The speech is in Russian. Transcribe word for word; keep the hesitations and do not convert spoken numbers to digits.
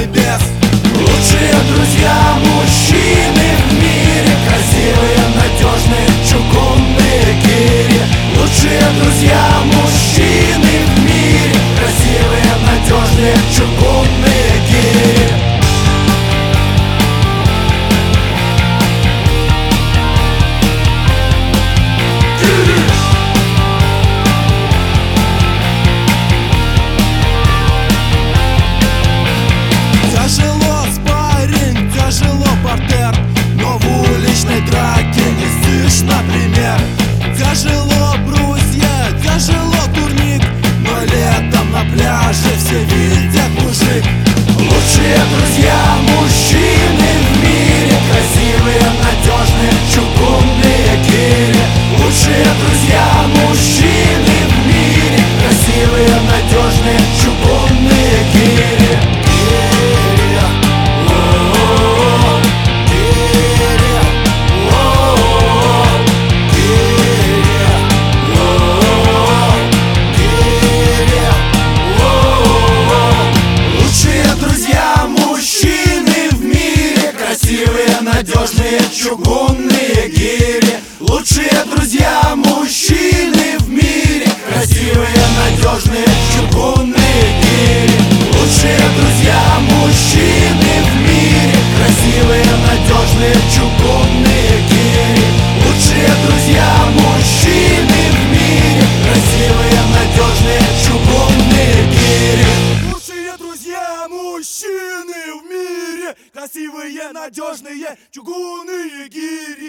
небес. Лучшие друзья мужчины в мире, красивые, надежные, чугунные гири. Лучшие друзья мужчины в мире, красивые, надежные, чугунные гири. Тяжело спарринг, тяжело партер, но в уличной драке не слышно пример. Тяжело брусья, тяжело турник, но летом на пляже все видят мужик. Лучшие друзья мужчины в мире, красивые, надежные, чугунные гири. Лучшие друзья мужчины в мире, красивые, надежные, чугунные гири. Надежные чугунные гири. Лучшие друзья мужчины в мире, красивые, надежные, чугунные гири. Лучшие друзья мужчины в мире, красивые, надежные, чугунные гири. Лучшие друзья мужчины в мире, красивые, надежные, чугунные гири. Лучшие друзья мужчины в мире, красивые, надежные, чугунные гири.